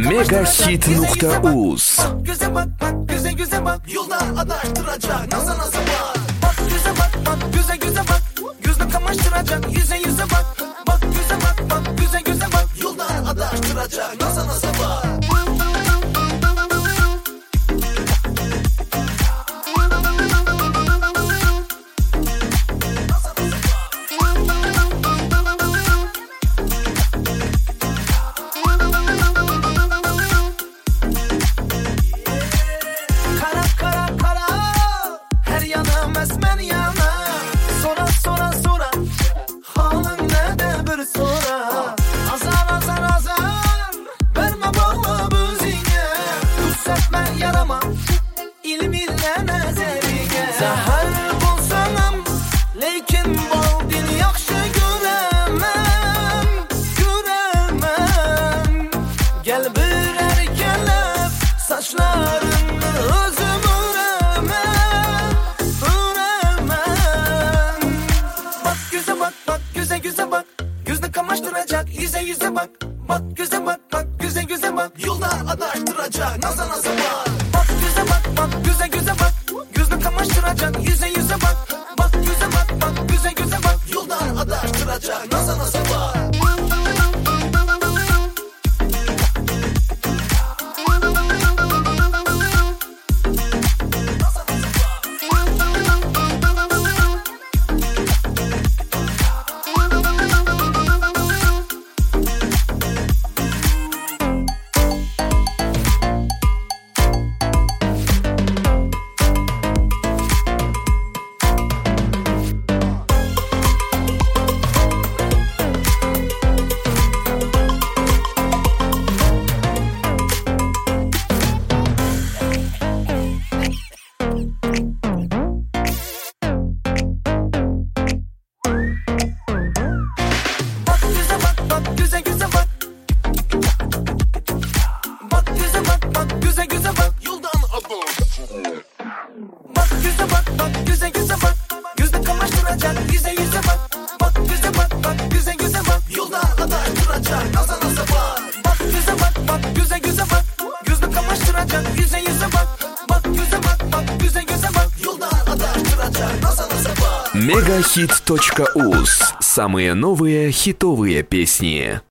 Megahit.uz. Bak göze bak, bak göze göze bak, yolda adaştıracak naza naza bak. Bak göze bak, bak göze göze bak, gözle kamaştıracak yüze yüze bak. Bak göze bak, bak göze göze bak, yolda adaştıracak naza naza bak. Yüze yüze bak, bak göze bak, bak göze göze bak, yolda adaştıracak naza naza bak. Bak göze bak, bak göze göze bak, gözle kamaştıracak yüze yüze bak. Bak göze bak, bak göze göze bak, yolda adaştıracak naza naza bak. Megahit.uz. Самые новые хитовые песни.